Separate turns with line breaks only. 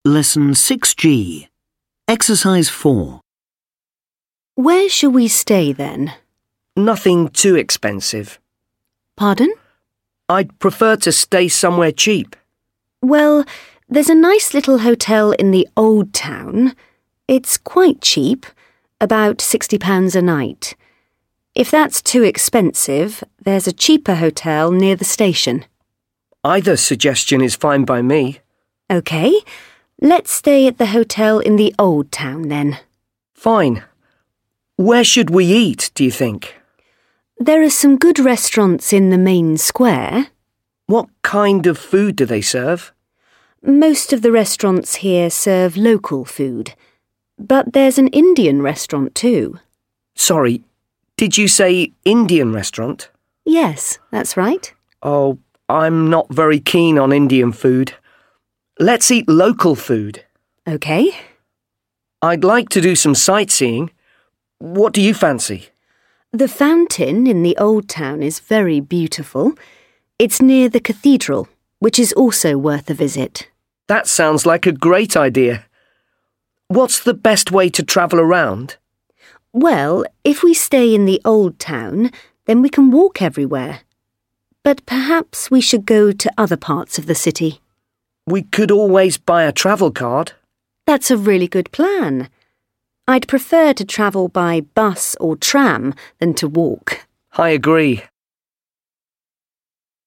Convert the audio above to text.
Lesson 6G. Exercise 4.
Where shall we stay then?
Nothing too expensive.
Pardon?
I'd prefer to stay somewhere cheap.
Well, there's a nice little hotel in the Old Town. It's quite cheap, about £60 a night. If that's too expensive, there's a cheaper hotel near the station.
Either suggestion is fine by me.
OK, let's stay at the hotel in the Old Town then.
Fine. Where should we eat, do you think?
There are some good restaurants in the main square.
What kind of food do they serve?
Most of the restaurants here serve local food, but there's an Indian restaurant too.
Sorry, did you say Indian restaurant?
Yes, that's right.
Oh, I'm not very keen on Indian food. Let's eat local food.
OK.
I'd like to do some sightseeing. What do you fancy?
The fountain in the Old Town is very beautiful. It's near the cathedral, which is also worth a visit.
That sounds like a great idea. What's the best way to travel around?
Well, if we stay in the Old Town, then we can walk everywhere. But perhaps we should go to other parts of the city.
We could always buy a travel card.
That's a really good plan. I'd prefer to travel by bus or tram than to walk.
I agree.